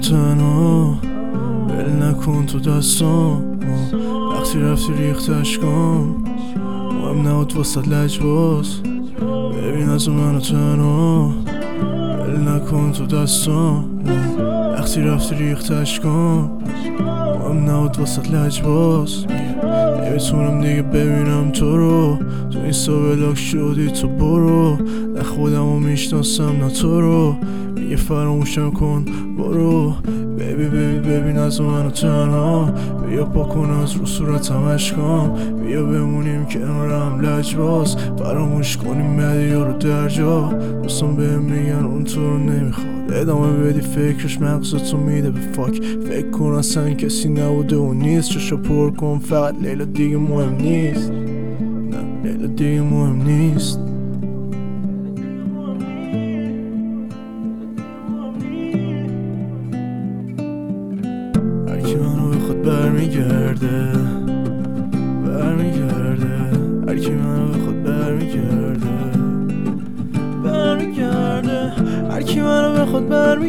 تنها ول نکن تو دستام وقتی رفتی ریختش کن مهم نبود واسه لجباز ببین از منو تنها ول نکن تو دستام وقتی رفتی ریختش کن مهم نبود واسه لجباز نمیتونم دیگه ببینم تو رو تو اینستا بلاک شدی تو برو نه خودمو میشناسم نه تو رو میگه فراموشم کن برو ببین از منو تنها بیا پاکن از رو صورتم اشکام بیا بمونیم کنارم لجباز فراموش کنیم مدیا رو در جا دوستان بهم میگن اون تو رو نمیخواد ادامه بدی فکرش مغزتو میده به فاک فکر کن اصلا کسی نبوده و نیست چشا پر کن فقط لیلا دیگه مهم نیست نه لیلا دیگه مهم نیست هرکی منو بخواد برمیگرده هرکی منو بخواد برمیگرده هرکی منو بخواد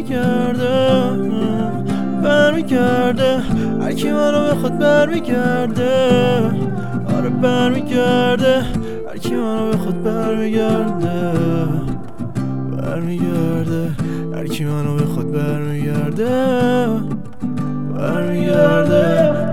برمیگرده هرکی منو بخواد برمیگرده آره برمیگرده هرکی منو بخواد برمیگرده هرکی منو بخواد برمیگرده